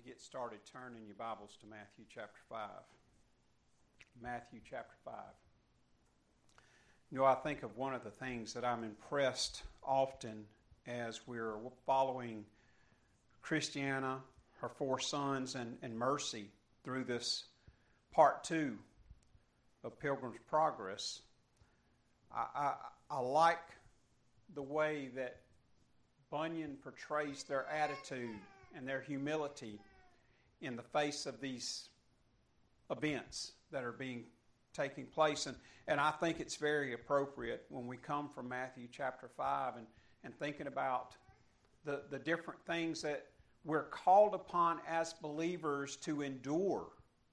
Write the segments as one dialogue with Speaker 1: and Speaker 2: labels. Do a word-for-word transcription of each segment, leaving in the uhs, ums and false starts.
Speaker 1: get started, turn in your Bibles to Matthew chapter five. Matthew chapter five. You know, I think of one of the things that I'm impressed often as we're following Christiana, her four sons, and, and Mercy through this part two of Pilgrim's Progress. I, I, I like the way that Bunyan portrays their attitude and their humility in the face of these events that are being taking place. And, and I think it's very appropriate when we come from Matthew chapter five and, and thinking about the, the different things that we're called upon as believers to endure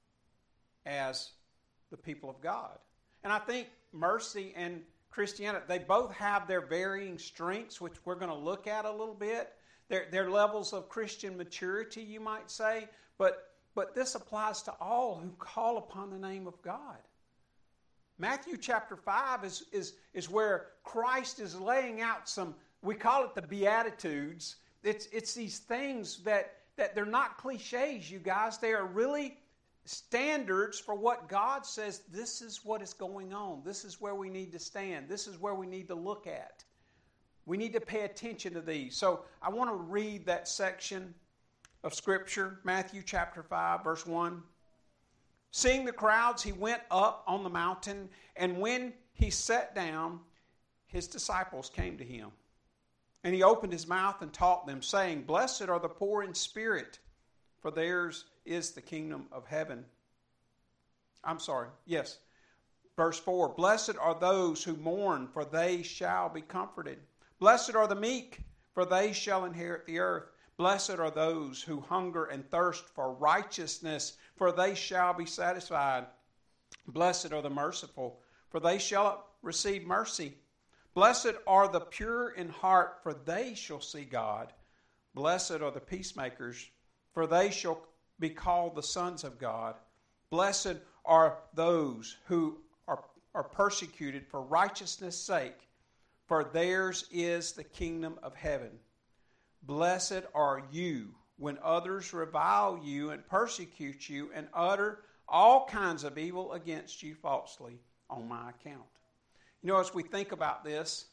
Speaker 1: as the people of God. And I think Mercy and Christiana, they both have their varying strengths, which we're going to look at a little bit. Their, their levels of Christian maturity, you might say. But, but this applies to all who call upon the name of God. Matthew chapter five is, is, is where Christ is laying out some, we call it the Beatitudes. It's, it's these things that, that they're not cliches, you guys. They are really standards for what God says, this is what is going on. This is where we need to stand. This is where we need to look at. We need to pay attention to these. So I want to read that section of Scripture, Matthew chapter five, verse one. Seeing the crowds, he went up on the mountain, and when he sat down, his disciples came to him. And he opened his mouth and taught them, saying, Blessed are the poor in spirit, for theirs is the kingdom of heaven. I'm sorry, yes. Verse four, Blessed are those who mourn, for they shall be comforted. Blessed are the meek, for they shall inherit the earth. Blessed are those who hunger and thirst for righteousness, for they shall be satisfied. Blessed are the merciful, for they shall receive mercy. Blessed are the pure in heart, for they shall see God. Blessed are the peacemakers, for they shall be called the sons of God. Blessed are those who are, are persecuted for righteousness' sake, for theirs is the kingdom of heaven. Blessed are you when others revile you and persecute you and utter all kinds of evil against you falsely on my account. You know, as we think about this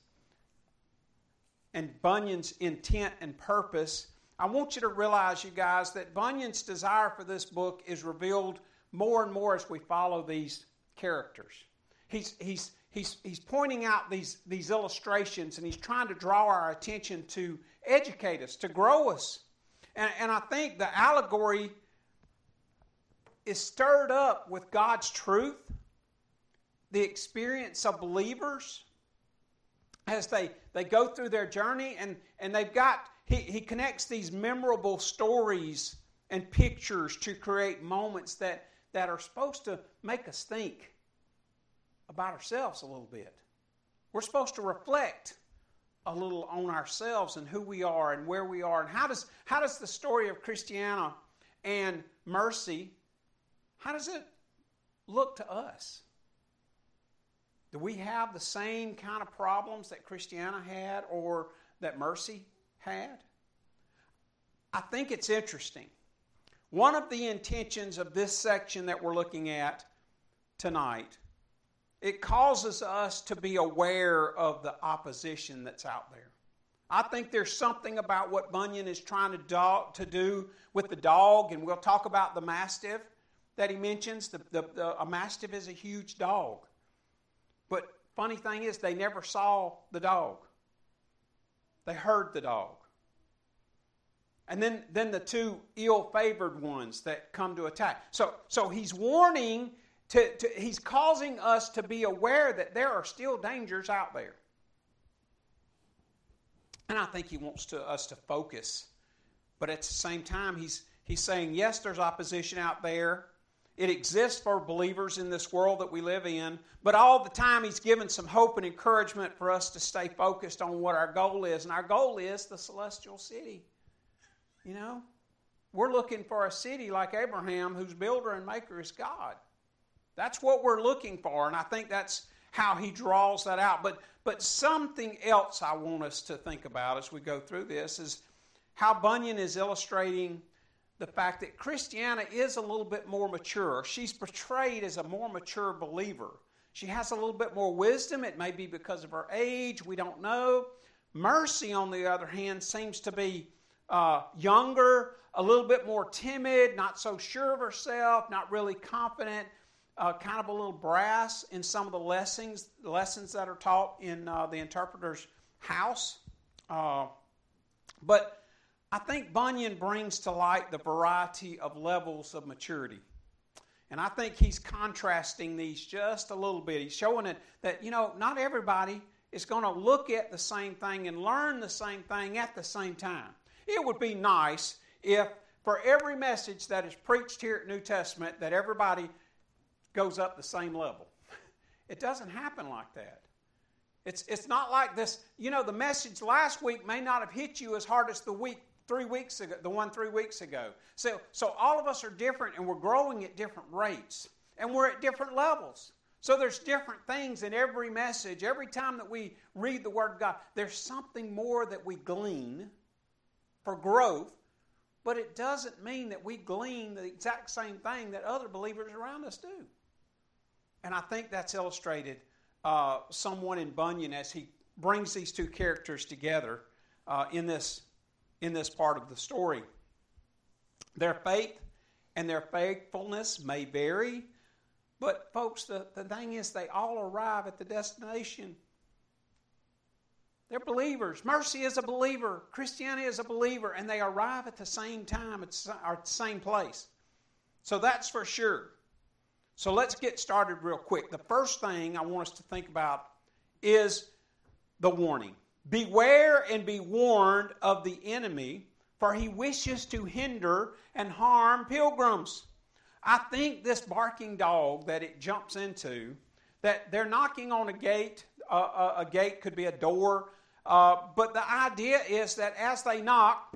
Speaker 1: and Bunyan's intent and purpose, I want you to realize, you guys, that Bunyan's desire for this book is revealed more and more as we follow these characters. He's, he's, he's, he's pointing out these, these illustrations, and he's trying to draw our attention to educate us, to grow us. And, and I think the allegory is stirred up with God's truth, the experience of believers as they, they go through their journey, and, and they've got, he, he connects these memorable stories and pictures to create moments that, that are supposed to make us think about ourselves a little bit. We're supposed to reflect a little on ourselves and who we are and where we are. And how does, how does the story of Christiana and Mercy, how does it look to us? Do we have the same kind of problems that Christiana had or that Mercy had? I think it's interesting. One of the intentions of this section that we're looking at tonight, it causes us to be aware of the opposition that's out there. I think there's something about what Bunyan is trying to do, to do with the dog, and we'll talk about the mastiff that he mentions. The, the, the, a mastiff is a huge dog. But funny thing is, they never saw the dog. They heard the dog. And then, then the two ill-favored ones that come to attack. So, so he's warning, to, to, he's causing us to be aware that there are still dangers out there. And I think he wants to, us to focus. But at the same time, he's, he's saying, yes, there's opposition out there. It exists for believers in this world that we live in. But all the time he's given some hope and encouragement for us to stay focused on what our goal is. And our goal is the celestial city. You know, we're looking for a city like Abraham, whose builder and maker is God. That's what we're looking for. And I think that's how he draws that out. But, but something else I want us to think about as we go through this is how Bunyan is illustrating the fact that Christiana is a little bit more mature. She's portrayed as a more mature believer. She has a little bit more wisdom. It may be because of her age. We don't know. Mercy, on the other hand, seems to be uh, younger, a little bit more timid, not so sure of herself, not really confident, uh, kind of a little brass in some of the lessons, lessons that are taught in uh, the interpreter's house. Uh, but I think Bunyan brings to light the variety of levels of maturity. And I think he's contrasting these just a little bit. He's showing it that, you know, not everybody is going to look at the same thing and learn the same thing at the same time. It would be nice if for every message that is preached here at New Testament that everybody goes up the same level. It doesn't happen like that. It's, it's not like this, you know, the message last week may not have hit you as hard as the week three weeks ago, the one three weeks ago. So, so all of us are different and we're growing at different rates and we're at different levels. So there's different things in every message. Every time that we read the Word of God, there's something more that we glean for growth, but it doesn't mean that we glean the exact same thing that other believers around us do. And I think that's illustrated uh, somewhat in Bunyan as he brings these two characters together uh, in this in this part of the story. Their faith and their faithfulness may vary, but folks, the, the thing is they all arrive at the destination. They're believers. Mercy is a believer. Christianity is a believer, and they arrive at the same time, at the same place. So that's for sure. So let's get started real quick. The first thing I want us to think about is the warning. Beware and be warned of the enemy, for he wishes to hinder and harm pilgrims. I think this barking dog that it jumps into, that they're knocking on a gate, uh, a, a gate could be a door, uh, but the idea is that as they knock,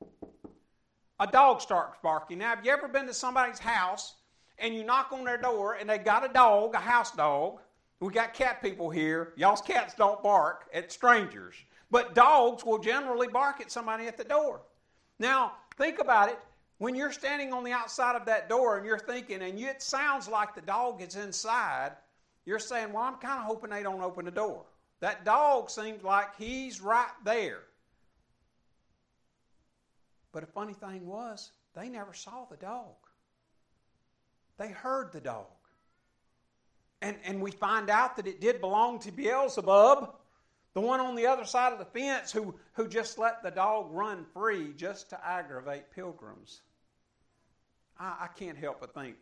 Speaker 1: a dog starts barking. Now, have you ever been to somebody's house and you knock on their door and they got a dog, a house dog? We got cat people here. Y'all's cats don't bark at strangers. But dogs will generally bark at somebody at the door. Now, think about it. When you're standing on the outside of that door and you're thinking, and it sounds like the dog is inside, you're saying, well, I'm kind of hoping they don't open the door. That dog seems like he's right there. But a funny thing was, they never saw the dog. They heard the dog. And, and we find out that it did belong to Beelzebub, the one on the other side of the fence who, who just let the dog run free just to aggravate pilgrims. I, I can't help but think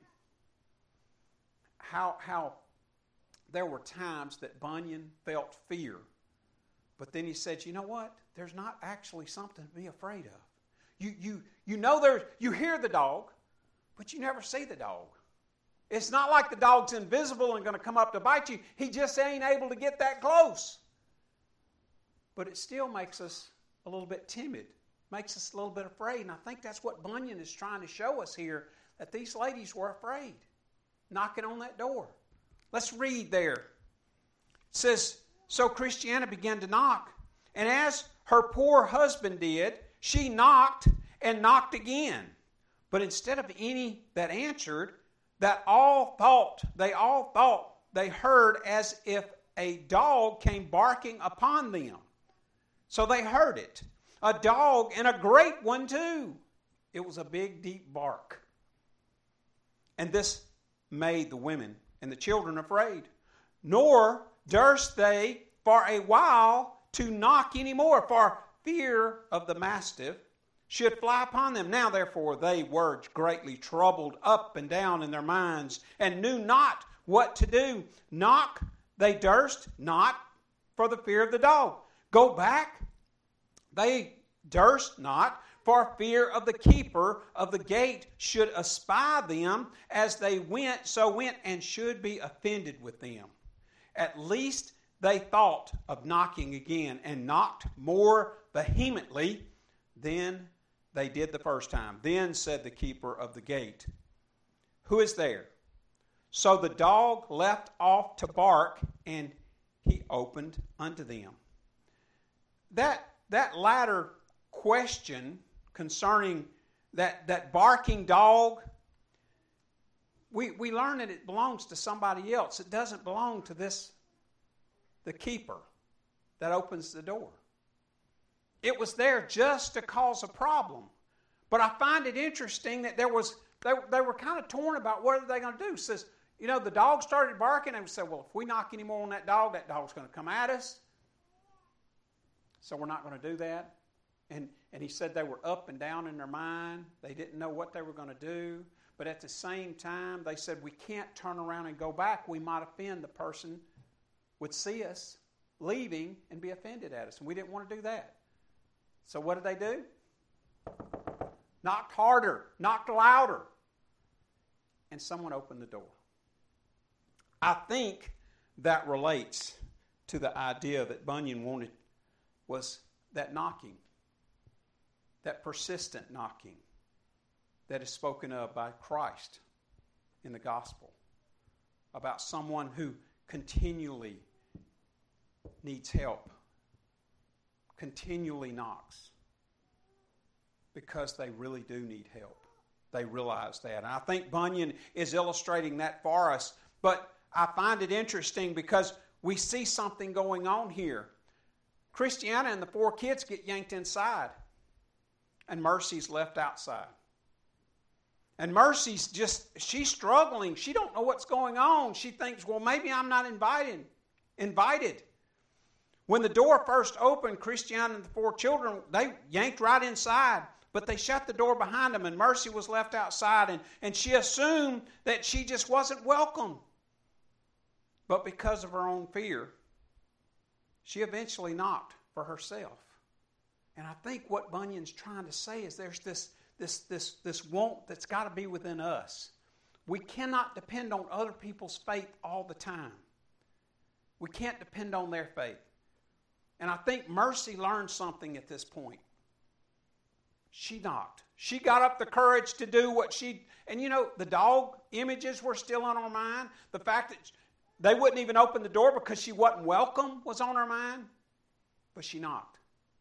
Speaker 1: how, how there were times that Bunyan felt fear. But then he said, you know what? There's not actually something to be afraid of. You, you, you know there's, you hear the dog, but you never see the dog. It's not like the dog's invisible and going to come up to bite you. He just ain't able to get that close. But it still makes us a little bit timid, makes us a little bit afraid. And I think that's what Bunyan is trying to show us here, that these ladies were afraid, knocking on that door. Let's read there. It says, so Christiana began to knock, and as her poor husband did, she knocked and knocked again. But instead of any that answered, that all thought, they all thought they heard as if a dog came barking upon them. So they heard it. A dog, and a great one too. It was a big, deep bark. And this made the women and the children afraid. Nor durst they for a while to knock any more, for fear of the mastiff should fly upon them. Now therefore they were greatly troubled up and down in their minds, and knew not what to do. Knock they durst not for the fear of the dog. Go back they durst not, for fear of the keeper of the gate should espy them as they went, so went, and should be offended with them. At least they thought of knocking again, and knocked more vehemently than they did the first time. Then said the keeper of the gate, who is there? So the dog left off to bark, and he opened unto them. That, that latter question concerning that, that barking dog, we, we learn that it belongs to somebody else. It doesn't belong to this, the keeper that opens the door. It was there just to cause a problem. But I find it interesting that there was they, they were kind of torn about what are they going to do. It says, you know, the dog started barking and we said, well, if we knock any more on that dog, that dog's going to come at us. So we're not going to do that. And, and he said they were up and down in their mind. They didn't know what they were going to do. But at the same time, they said, we can't turn around and go back. We might offend the person would see us leaving and be offended at us. And we didn't want to do that. So what did they do? Knocked harder, knocked louder. And someone opened the door. I think that relates to the idea that Bunyan wanted was that knocking, that persistent knocking that is spoken of by Christ in the gospel about someone who continually needs help, continually knocks because they really do need help. They realize that. And I think Bunyan is illustrating that for us. But I find it interesting because we see something going on here. Christiana and the four kids get yanked inside, and Mercy's left outside. And Mercy's just, she's struggling. She don't know what's going on. She thinks, well, maybe I'm not invited. Invited. When the door first opened, Christiana and the four children, they yanked right inside, but they shut the door behind them, and Mercy was left outside, and, and she assumed that she just wasn't welcome. But because of her own fear, she eventually knocked for herself. And I think what Bunyan's trying to say is there's this, this, this, this want that's got to be within us. We cannot depend on other people's faith all the time. We can't depend on their faith. And I think Mercy learned something at this point. She knocked. She got up the courage to do what she... And you know, the dog images were still on her mind. The fact that they wouldn't even open the door because she wasn't welcome was on her mind. But she knocked.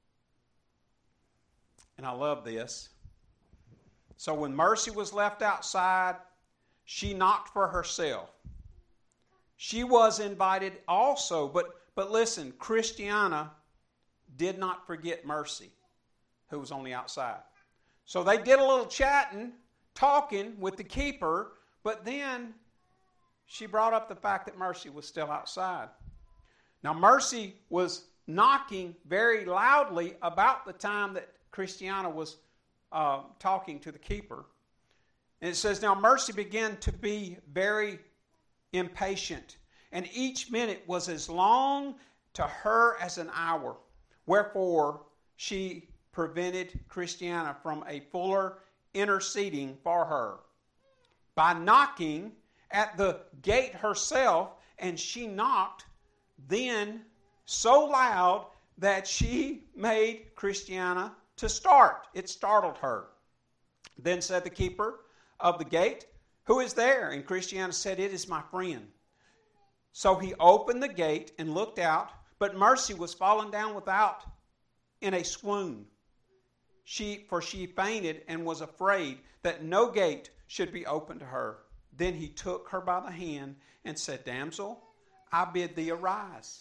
Speaker 1: And I love this. So when Mercy was left outside, she knocked for herself. She was invited also. But, but listen, Christiana did not forget Mercy, who was on the outside. So they did a little chatting, talking with the keeper, but then she brought up the fact that Mercy was still outside. Now, Mercy was knocking very loudly about the time that Christiana was uh, talking to the keeper. And it says, now Mercy began to be very impatient, and each minute was as long to her as an hour. Wherefore, she prevented Christiana from a fuller interceding for her by knocking at the gate herself, and she knocked then so loud that she made Christiana to start. It startled her. Then said the keeper of the gate, who is there? And Christiana said, it is my friend. So he opened the gate and looked out, but Mercy was fallen down without in a swoon. She, for she fainted and was afraid that no gate should be opened to her. Then he took her by the hand and said, damsel, I bid thee arise.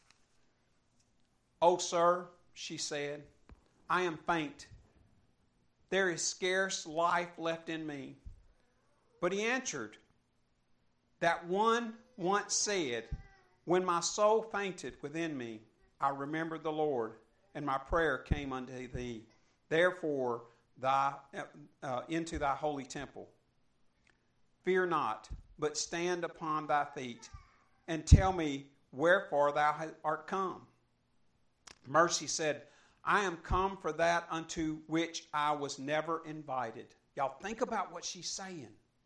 Speaker 1: O sir, she said, I am faint. There is scarce life left in me. But he answered, that one once said, when my soul fainted within me, I remembered the Lord, and my prayer came unto thee. Therefore, thy, uh, into thy holy temple. Fear not, but stand upon thy feet, and tell me wherefore thou art come. Mercy said, I am come for that unto which I was never invited. Y'all think about what she's saying.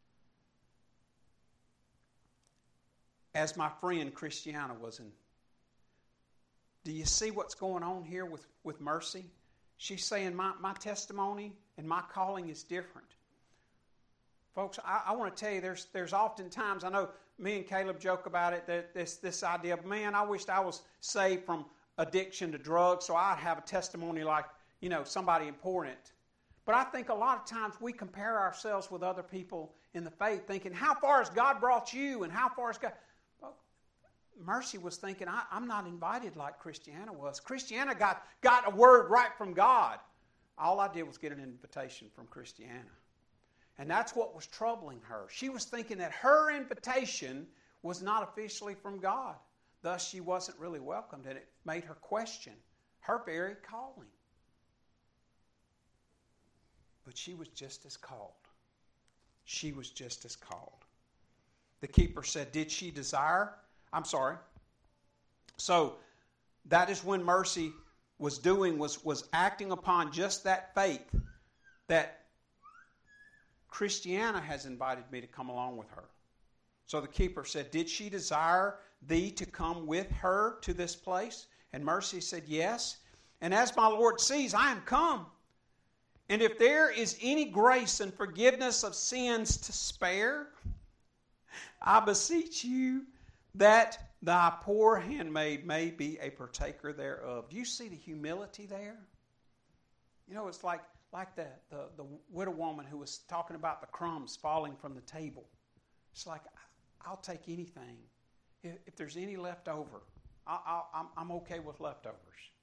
Speaker 1: As my friend Christiana was in. Do you see what's going on here with, with Mercy? She's saying my, my testimony and my calling is different. Folks, I, I want to tell you, there's there's often times, I know me and Caleb joke about it, that this, this idea of, man, I wished I was saved from addiction to drugs so I'd have a testimony like, you know, somebody important. But I think a lot of times we compare ourselves with other people in the faith, thinking, how far has God brought you, and how far has God... Well, Mercy was thinking, I, I'm not invited like Christiana was. Christiana got, got a word right from God. All I did was get an invitation from Christiana. And that's what was troubling her. She was thinking that her invitation was not officially from God. Thus, she wasn't really welcomed, and it made her question her very calling. But she was just as called. She was just as called. The keeper said, did she desire? I'm sorry. So, that is when Mercy was doing, was, was acting upon just that faith that Christiana has invited me to come along with her. So the keeper said, did she desire thee to come with her to this place? And Mercy said, yes. And as my Lord sees, I am come. And if there is any grace and forgiveness of sins to spare, I beseech you that thy poor handmaid may be a partaker thereof. Do you see the humility there? You know, it's like, like the, the, the widow woman who was talking about the crumbs falling from the table. It's like, I'll take anything. If, if there's any left over, I, I, I'm, I'm okay with leftovers.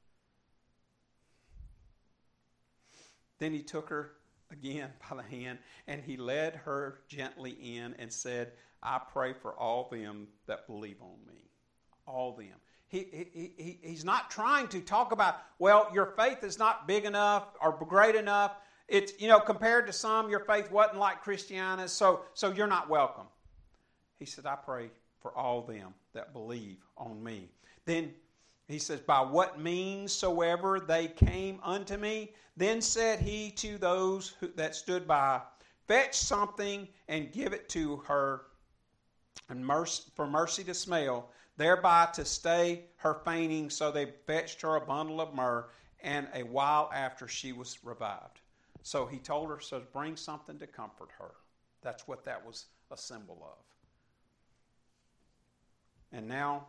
Speaker 1: Then he took her again by the hand, and he led her gently in and said, I pray for all them that believe on me. All them. He, he, he, he's not trying to talk about, well, your faith is not big enough or great enough. It's, you know, compared to some, your faith wasn't like Christiana's, so, so you're not welcome. He said, I pray for all them that believe on me. Then he says, by what means soever they came unto me, then said he to those who, that stood by, fetch something and give it to her, and mercy, for Mercy to smell, thereby to stay her fainting. So they fetched her a bundle of myrrh, and a while after she was revived. So he told her, so bring something to comfort her. That's what that was a symbol of. And now,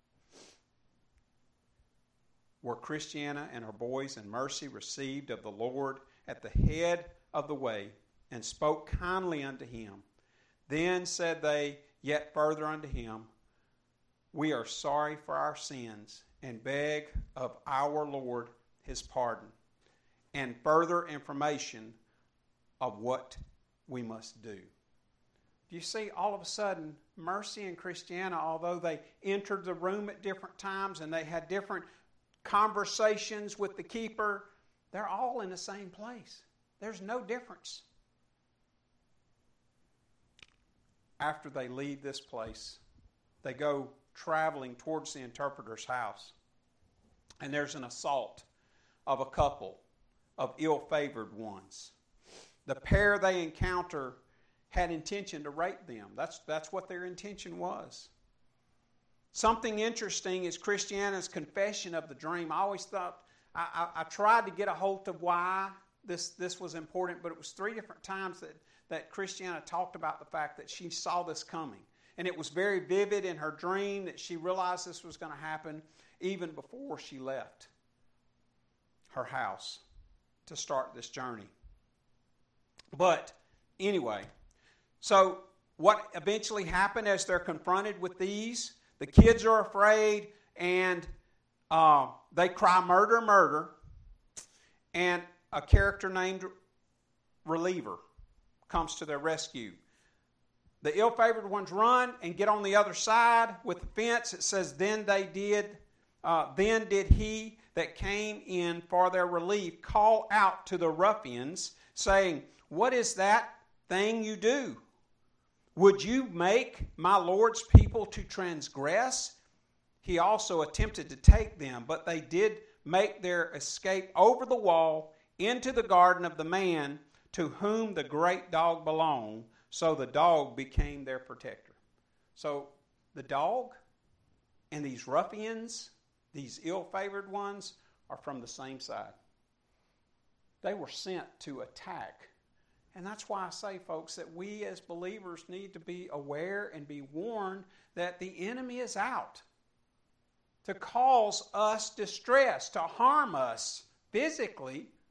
Speaker 1: were Christiana and her boys and Mercy received of the Lord at the head of the way, and spoke kindly unto him. Then said they yet further unto him, we are sorry for our sins, and beg of our Lord his pardon, and further information of what we must do. Do you see, all of a sudden, Mercy and Christiana, although they entered the room at different times and they had different conversations with the keeper, they're all in the same place. There's no difference. After they leave this place, they go traveling towards the interpreter's house. And there's an assault of a couple of ill-favored ones. The pair they encounter had intention to rape them. That's, that's what their intention was. Something interesting is Christiana's confession of the dream. I always thought, I, I, I tried to get a hold of why this, this was important, but it was three different times that, that Christiana talked about the fact that she saw this coming. And it was very vivid in her dream that she realized this was going to happen even before she left her house to start this journey. But anyway, so what eventually happened as they're confronted with these, the kids are afraid and uh, they cry murder, murder, and a character named Reliever comes to their rescue. The ill-favored ones run and get on the other side with the fence. It says, then they did, uh, then did he that came in for their relief call out to the ruffians, saying, what is that thing you do? Would you make my Lord's people to transgress? He also attempted to take them, but they did make their escape over the wall into the garden of the man to whom the great dog belonged. So the dog became their protector. So the dog and these ruffians, these ill-favored ones, are from the same side. They were sent to attack. And that's why I say, folks, that we as believers need to be aware and be warned that the enemy is out to cause us distress, to harm us physically,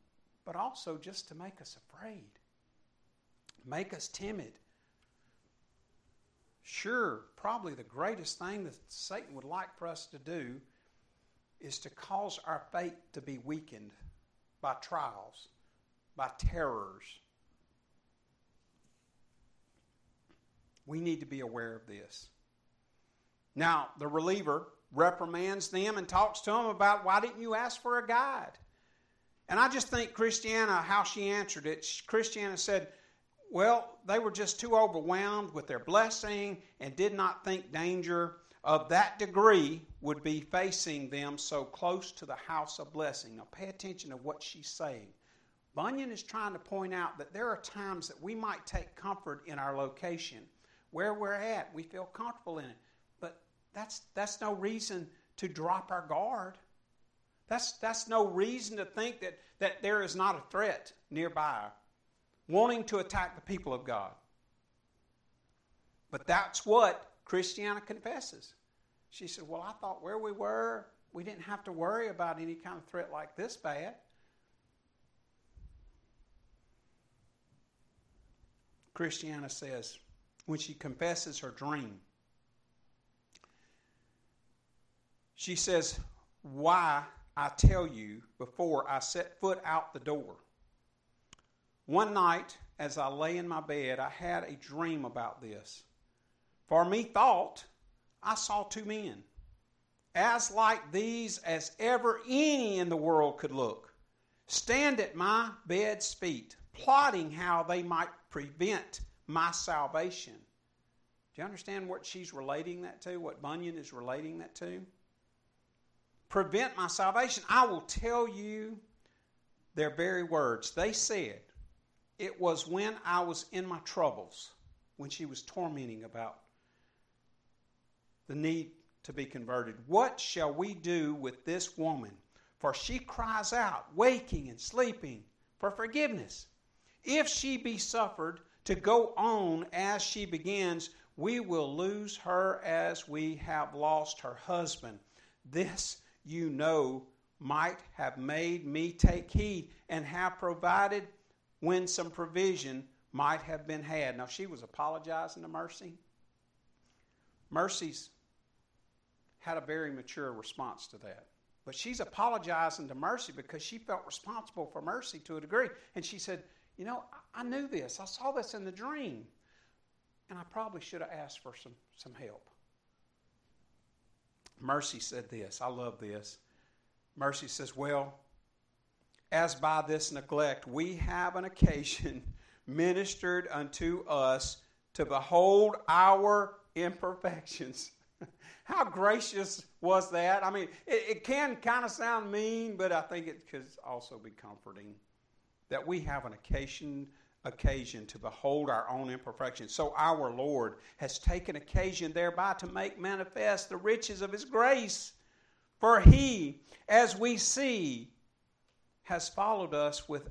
Speaker 1: but also just to make us afraid, make us timid. Sure, probably the greatest thing that Satan would like for us to do is to cause our faith to be weakened by trials, by terrors. We need to be aware of this. Now, the reliever reprimands them and talks to them about, why didn't you ask for a guide? And I just think Christiana, how she answered it, Christiana said, well, they were just too overwhelmed with their blessing and did not think danger of that degree would be facing them so close to the house of blessing. Now pay attention to what she's saying. Bunyan is trying to point out that there are times that we might take comfort in our location, where we're at. We feel comfortable in it. But that's that's no reason to drop our guard. That's that's no reason to think that, that there is not a threat nearby wanting to attack the people of God. But that's what Christiana confesses. She said, well, I thought where we were, we didn't have to worry about any kind of threat like this bad. Christiana says, when she confesses her dream, she says, why, I tell you, before I set foot out the door. One night, as I lay in my bed, I had a dream about this. For methought, I saw two men, as like these as ever any in the world could look, stand at my bed's feet, plotting how they might prevent my salvation. Do you understand what she's relating that to, what Bunyan is relating that to? Prevent my salvation. I will tell you their very words. They said, it was when I was in my troubles, when she was tormenting about the need to be converted. What shall we do with this woman? For she cries out, waking and sleeping, for forgiveness. If she be suffered to go on as she begins, we will lose her as we have lost her husband. This, you know, might have made me take heed and have provided when some provision might have been had. Now, she was apologizing to Mercy. Mercy's had a very mature response to that. But she's apologizing to Mercy because she felt responsible for Mercy to a degree. And she said, you know, I knew this. I saw this in the dream. And I probably should have asked for some, some help. Mercy said this. I love this. Mercy says, well, as by this neglect we have an occasion ministered unto us to behold our imperfections. How gracious was that? I mean, it, it can kind of sound mean, but I think it could also be comforting that we have an occasion occasion to behold our own imperfections. So our Lord has taken occasion thereby to make manifest the riches of his grace. For he, as we see, has followed us with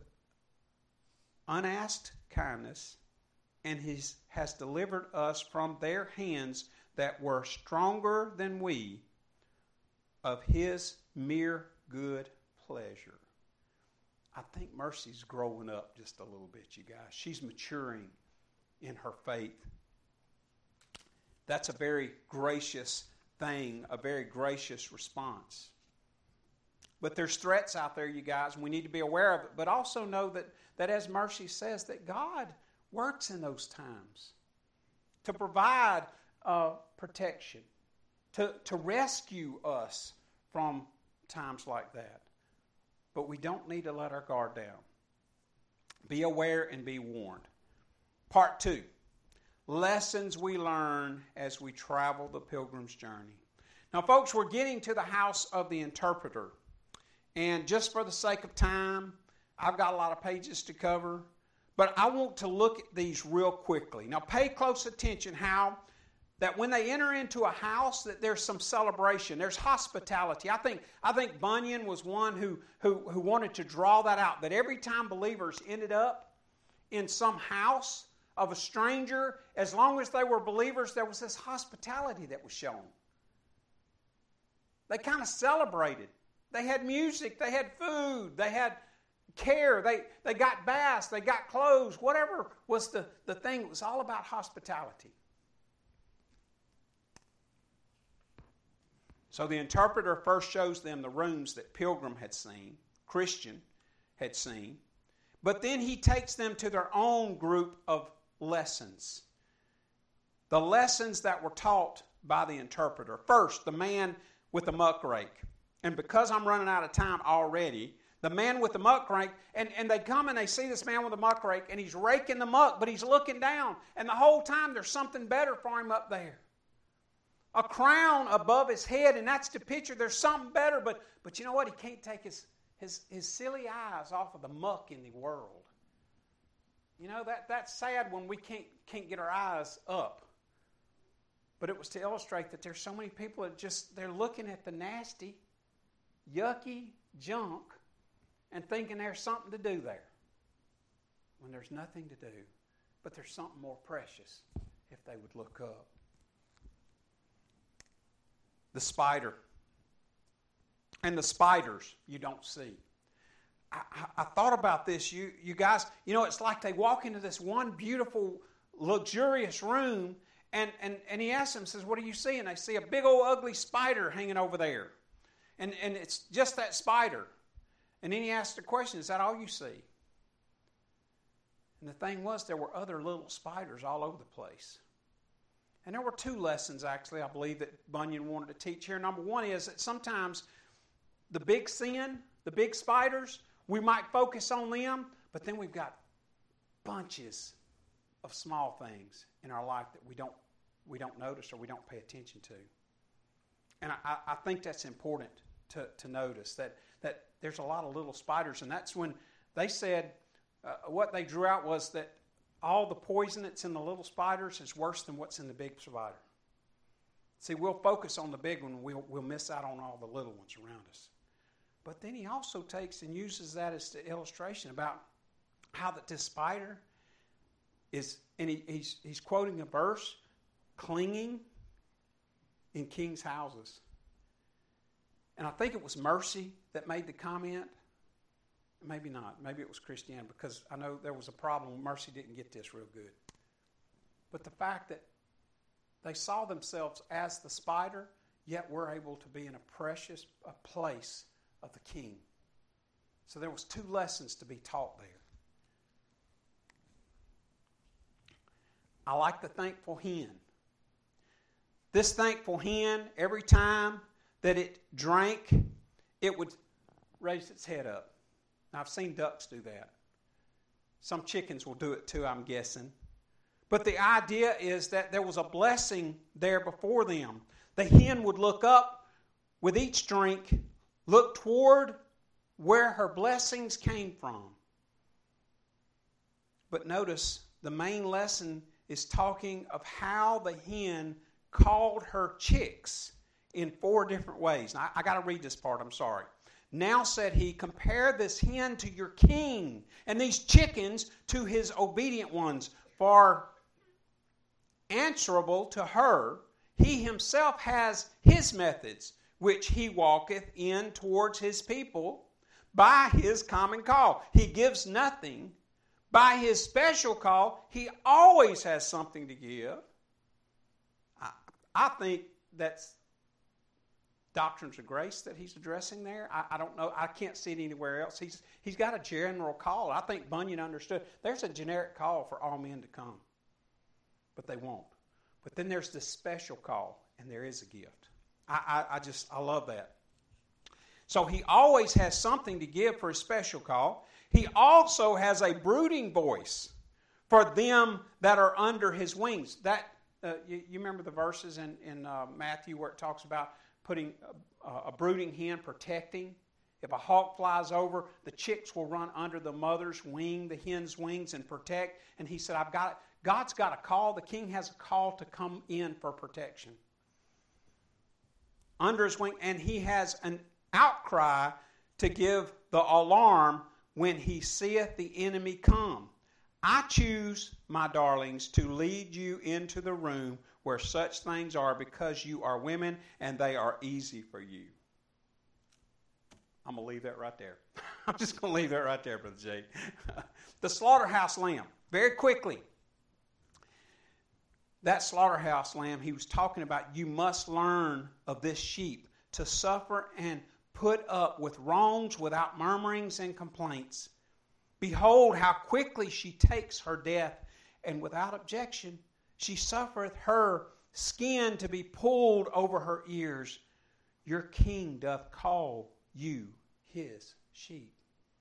Speaker 1: unasked kindness, and he has delivered us from their hands that were stronger than we, of his mere good pleasure. I think Mercy's growing up just a little bit, you guys. She's maturing in her faith. That's a very gracious thing, a very gracious response. But there's threats out there, you guys, and we need to be aware of it. But also know that, that as Mercy says, that God works in those times to provide uh, protection, to, to rescue us from times like that. But we don't need to let our guard down. Be aware and be warned. Part two, lessons we learn as we travel the pilgrim's journey. Now, folks, we're getting to the house of the interpreter. And just for the sake of time, I've got a lot of pages to cover. But I want to look at these real quickly. Now, pay close attention how that when they enter into a house, that there's some celebration. There's hospitality. I think I think Bunyan was one who, who, who wanted to draw that out, that every time believers ended up in some house of a stranger, as long as they were believers, there was this hospitality that was shown. They kind of celebrated. They had music. They had food. They had care. They, they got baths. They got clothes. Whatever was the, the thing. It was all about hospitality. So the interpreter first shows them the rooms that Pilgrim had seen, Christian had seen. But then he takes them to their own group of lessons. The lessons that were taught by the interpreter. First, the man with the muck rake. And because I'm running out of time already, the man with the muck rake, and, and they come and they see this man with the muck rake, and he's raking the muck, but he's looking down. And the whole time there's something better for him up there. A crown above his head, and that's the picture. There's something better, but, but you know what? He can't take his, his, his silly eyes off of the muck in the world. You know, that, that's sad when we can't, can't get our eyes up. But it was to illustrate that there's so many people that just, they're looking at the nasty, yucky junk and thinking there's something to do there. When there's nothing to do. But there's something more precious if they would look up. The spider. And the spiders you don't see. I, I, I thought about this. You, you guys, you know, it's like they walk into this one beautiful, luxurious room. And, and, and he asks them, says, what do you see? And they see a big old ugly spider hanging over there. And, and it's just that spider. And then he asks the question, is that all you see? And the thing was, there were other little spiders all over the place. And there were two lessons, actually, I believe, that Bunyan wanted to teach here. Number one is that sometimes the big sin, the big spiders, we might focus on them, but then we've got bunches of small things in our life that we don't we don't notice or we don't pay attention to. And I, I think that's important to, to notice, that, that there's a lot of little spiders. And that's when they said, uh, what they drew out was that all the poison that's in the little spiders is worse than what's in the big spider. See, we'll focus on the big one, we'll, we'll miss out on all the little ones around us. But then he also takes and uses that as the illustration about how that this spider is, and he, he's, he's quoting a verse, clinging in kings' houses. And I think it was Mercy that made the comment. Maybe not. Maybe it was Christiane, because I know there was a problem. Mercy didn't get this real good. But the fact that they saw themselves as the spider, yet were able to be in a precious a place of the king. So there was two lessons to be taught there. I like the thankful hen. This thankful hen, every time that it drank, it would raise its head up. Now, I've seen ducks do that. Some chickens will do it too, I'm guessing. But the idea is that there was a blessing there before them. The hen would look up with each drink, look toward where her blessings came from. But notice, the main lesson is talking of how the hen called her chicks in four different ways. Now, I, I got to read this part, I'm sorry. Now said he, compare this hen to your king, and these chickens to his obedient ones. For answerable to her, he himself has his methods, which he walketh in towards his people by his common call. He gives nothing. By his special call, he always has something to give. I, I think that's doctrines of grace that he's addressing there. I, I don't know. I can't see it anywhere else. He's He's got a general call. I think Bunyan understood. There's a generic call for all men to come, but they won't. But then there's this special call, and there is a gift. I, I, I just, I love that. So he always has something to give for his special call. He also has a brooding voice for them that are under his wings. That uh, you, you remember the verses in, in uh, Matthew where it talks about putting a, a brooding hen protecting. If a hawk flies over, the chicks will run under the mother's wing, the hen's wings, and protect. And he said, I've got it. God's got a call. The king has a call to come in for protection. Under his wing, and he has an outcry to give the alarm when he seeth the enemy come. I choose, my darlings, to lead you into the room where such things are, because you are women and they are easy for you. I'm going to leave that right there. I'm just going to leave that right there, Brother Jay. The slaughterhouse lamb. Very quickly. That slaughterhouse lamb, he was talking about, you must learn of this sheep to suffer and put up with wrongs without murmurings and complaints. Behold, how quickly she takes her death, and without objection she suffereth her skin to be pulled over her ears. Your king doth call you his sheep.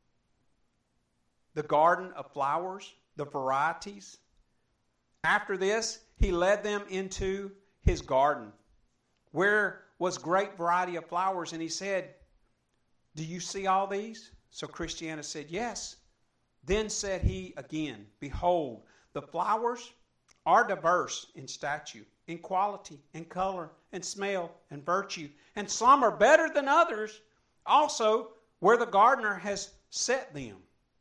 Speaker 1: The garden of flowers, the varieties. After this, he led them into his garden, where was great variety of flowers, and he said, do you see all these? So Christiana said, yes. Then said he again, behold, the flowers are diverse in stature, in quality, in color, and smell, and virtue, and some are better than others, also where the gardener has set them.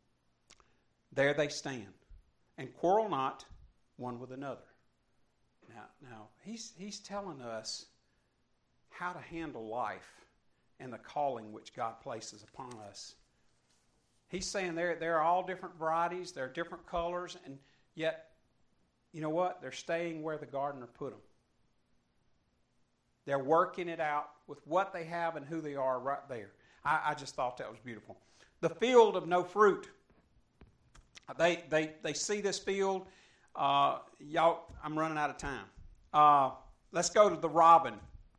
Speaker 1: There they stand, and quarrel not one with another. Now, now he's, he's telling us how to handle life and the calling which God places upon us. He's saying there, there are all different varieties, there are different colors, and yet, you know what? They're staying where the gardener put them. They're working it out with what they have and who they are right there. I, I just thought that was beautiful. The field of no fruit. They they they see this field. Uh, y'all, I'm running out of time. Uh, let's go to the robin,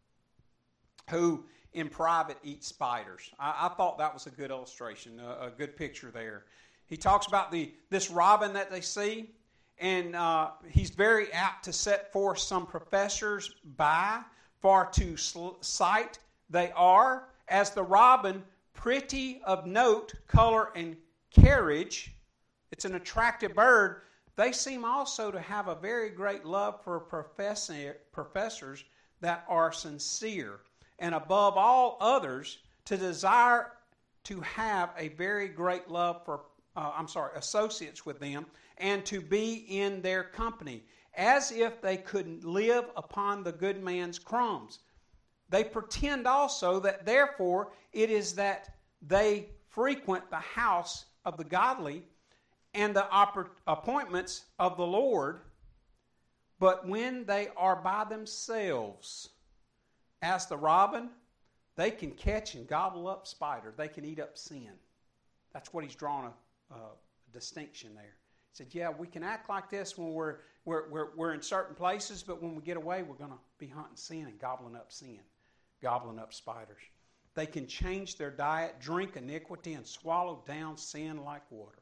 Speaker 1: who in private eats spiders. I, I thought that was a good illustration, a, a good picture there. He talks about the this robin that they see, and uh, he's very apt to set forth some professors by, for to sl- sight they are, as the robin, pretty of note, color, and carriage. It's an attractive bird. They seem also to have a very great love for professor, professors that are sincere, and above all others, to desire to have a very great love for, uh, I'm sorry, associates with them, and to be in their company, as if they could live upon the good man's crumbs. They pretend also that therefore it is that they frequent the house of the godly and the oppor- appointments of the Lord, but when they are by themselves, as the robin, they can catch and gobble up spider. They can eat up sin. That's what he's drawn a, a distinction there. He said, yeah, we can act like this when we're, we're, we're, we're in certain places, but when we get away, we're going to be hunting sin and gobbling up sin, gobbling up spiders. They can change their diet, drink iniquity, and swallow down sin like water.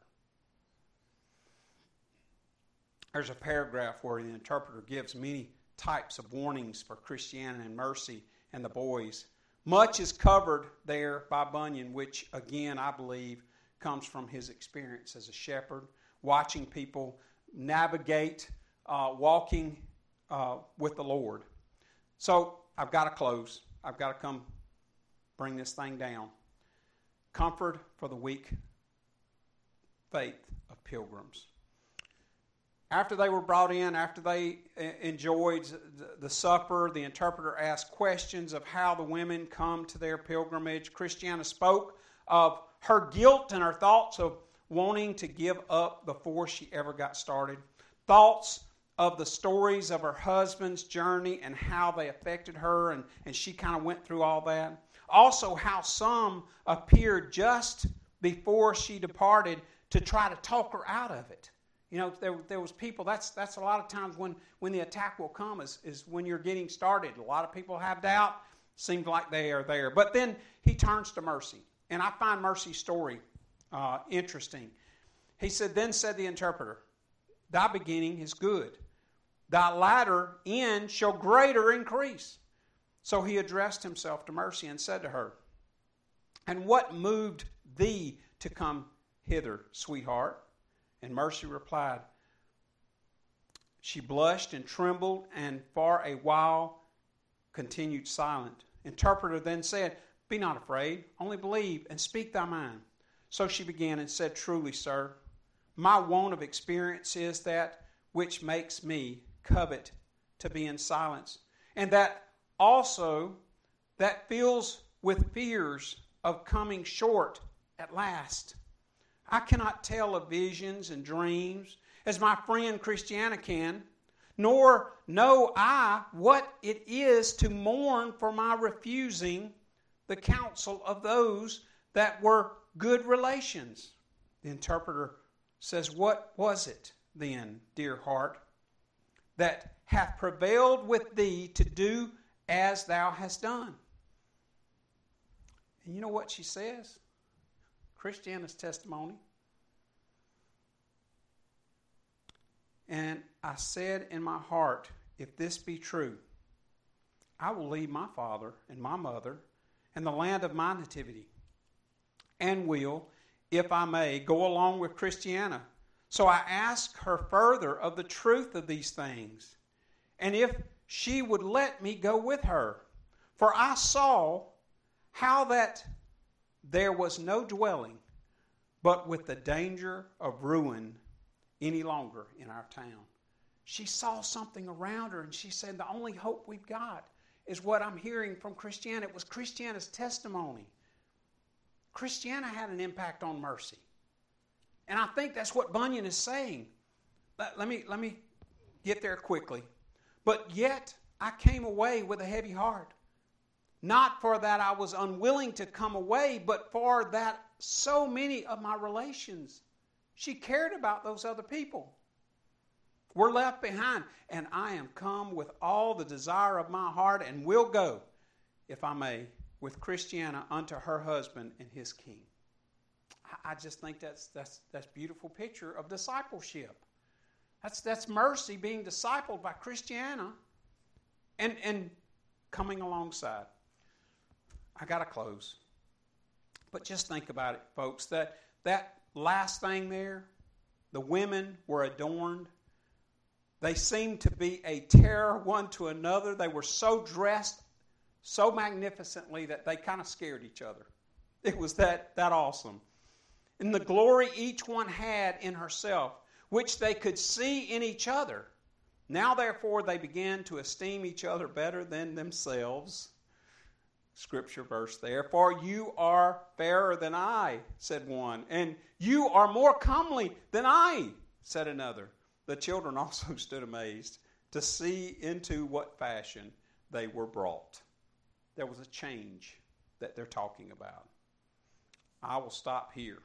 Speaker 1: There's a paragraph where the interpreter gives many types of warnings for Christianity and mercy and the boys. Much is covered there by Bunyan, which again I believe comes from his experience as a shepherd, watching people navigate, uh, walking uh, with the Lord. So I've got to close. I've got to come bring this thing down. Comfort for the weak faith of pilgrims. After they were brought in, after they enjoyed the supper, the interpreter asked questions of how the women come to their pilgrimage. Christiana spoke of her guilt and her thoughts of wanting to give up before she ever got started. Thoughts of the stories of her husband's journey and how they affected her, and, and she kind of went through all that. Also, how some appeared just before she departed to try to talk her out of it. You know, there, there was people, that's that's a lot of times when, when the attack will come is, is when you're getting started. A lot of people have doubt. Seems like they are there. But then he turns to Mercy. And I find Mercy's story uh, interesting. He said, then said the interpreter, thy beginning is good. Thy latter end shall greater increase. So he addressed himself to Mercy and said to her, and what moved thee to come hither, sweetheart? And Mercy replied, she blushed and trembled and for a while continued silent. Interpreter then said, be not afraid, only believe and speak thy mind. So she began and said, truly, sir, my want of experience is that which makes me covet to be in silence, and that also that fills with fears of coming short at last. I cannot tell of visions and dreams as my friend Christiana can, nor know I what it is to mourn for my refusing the counsel of those that were good relations. The interpreter says, what was it then, dear heart, that hath prevailed with thee to do as thou hast done? And you know what she says? Christiana's testimony. And I said in my heart, if this be true, I will leave my father and my mother and the land of my nativity, and will, if I may, go along with Christiana. So I asked her further of the truth of these things, and if she would let me go with her. For I saw how that there was no dwelling, but with the danger of ruin any longer in our town. She saw something around her, and she said, the only hope we've got is what I'm hearing from Christiana. It was Christiana's testimony. Christiana had an impact on Mercy. And I think that's what Bunyan is saying. Let, let me, let me get there quickly. But yet I came away with a heavy heart. Not for that I was unwilling to come away, but for that so many of my relations, she cared about those other people, were left behind. And I am come with all the desire of my heart, and will go, if I may, with Christiana unto her husband and his king. I just think that's that's that's a beautiful picture of discipleship. That's that's Mercy being discipled by Christiana and, and coming alongside. I got to close. But just think about it, folks. That that last thing there, the women were adorned. They seemed to be a terror one to another. They were so dressed so magnificently that they kind of scared each other. It was that, that awesome. And the glory each one had in herself, which they could see in each other. Now therefore they began to esteem each other better than themselves. Scripture verse there. For you are fairer than I, said one. And you are more comely than I, said another. The children also stood amazed to see into what fashion they were brought. There was a change that they're talking about. I will stop here.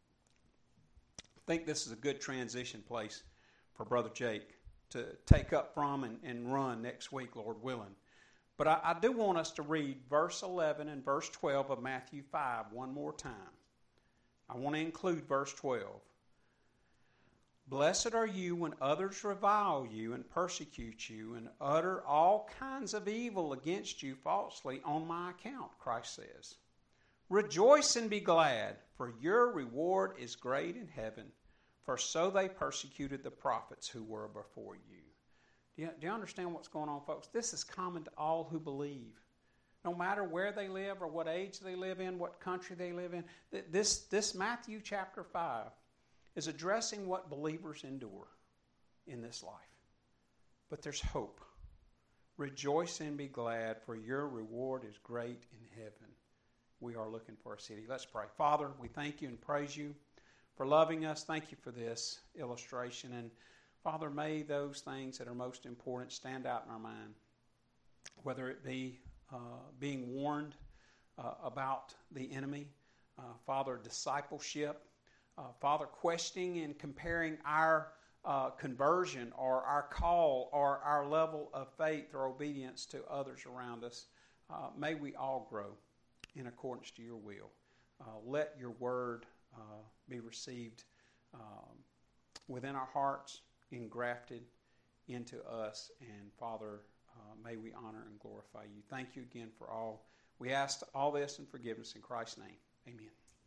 Speaker 1: I think this is a good transition place for Brother Jake to take up from and, and run next week, Lord willing. But I, I do want us to read verse eleven and verse twelve of Matthew five one more time. I want to include verse twelve. Blessed are you when others revile you and persecute you and utter all kinds of evil against you falsely on my account, Christ says. Rejoice and be glad, for your reward is great in heaven, for so they persecuted the prophets who were before you. Do you, do you understand what's going on, folks? This is common to all who believe. No matter where they live or what age they live in, what country they live in, this, this Matthew chapter five is addressing what believers endure in this life. But there's hope. Rejoice and be glad, for your reward is great in heaven. We are looking for a city. Let's pray. Father, we thank you and praise you for loving us. Thank you for this illustration. And Father, may those things that are most important stand out in our mind, whether it be uh, being warned uh, about the enemy, uh, Father, discipleship, Uh, Father, questioning and comparing our uh, conversion or our call or our level of faith or obedience to others around us. Uh, may we all grow in accordance to your will. Uh, let your word uh, be received um, within our hearts, engrafted into us. And Father, uh, may we honor and glorify you. Thank you again for all. We ask all this in forgiveness in Christ's name. Amen.